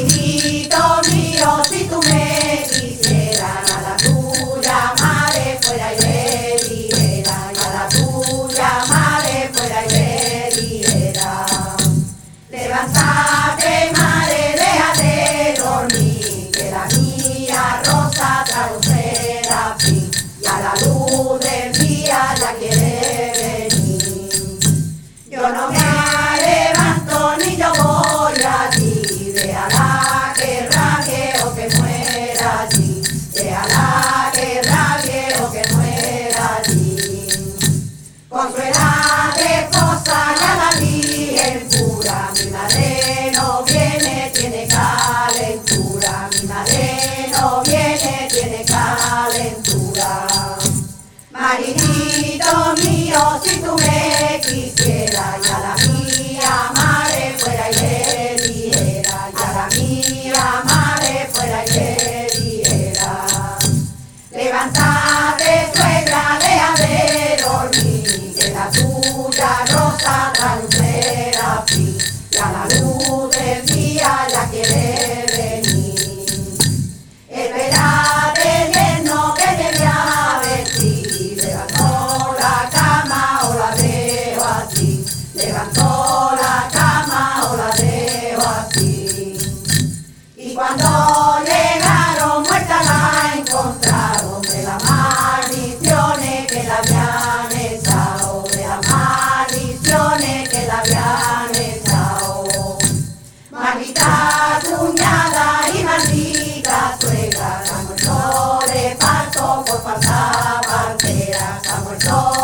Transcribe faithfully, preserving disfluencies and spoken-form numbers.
Marinito mío, si tú me quisieras, a la tuya madre fuera y le dijera, a la tuya madre fuera y le dijera. Levántate madre, deja de dormir, que la mía rosa trae un serafín, y a la luz del día ya quiere venir. Yo no me levanto ni yo voy allí, déjala que rabie o que muera allí, déjala que rabie o que muera allí. Consuela de esposa ya la Virgen pura, mi madre no viene, tiene calentura, mi madre no viene, tiene calentura. Marinito mío, si tú me quisieras, y a la mía madre fuera y le dijera, y a la mía madre fuera y le dijera. Levántate suegra, deja de dormir, que la tuya rosa trae un serafín, y a la luz del día ya quiere venir. Espérate yerno que te voy a vestir, levantó la cama o la dejo así, levantó la cama o la dejo así. Y cuando llegaron muerta la encontraron, de las maldiciones que la habían echado, de las maldiciones que la habían echado. Maldita cuñada y maldita suegra, se ha muerto de parto por falta partera, se ha muerto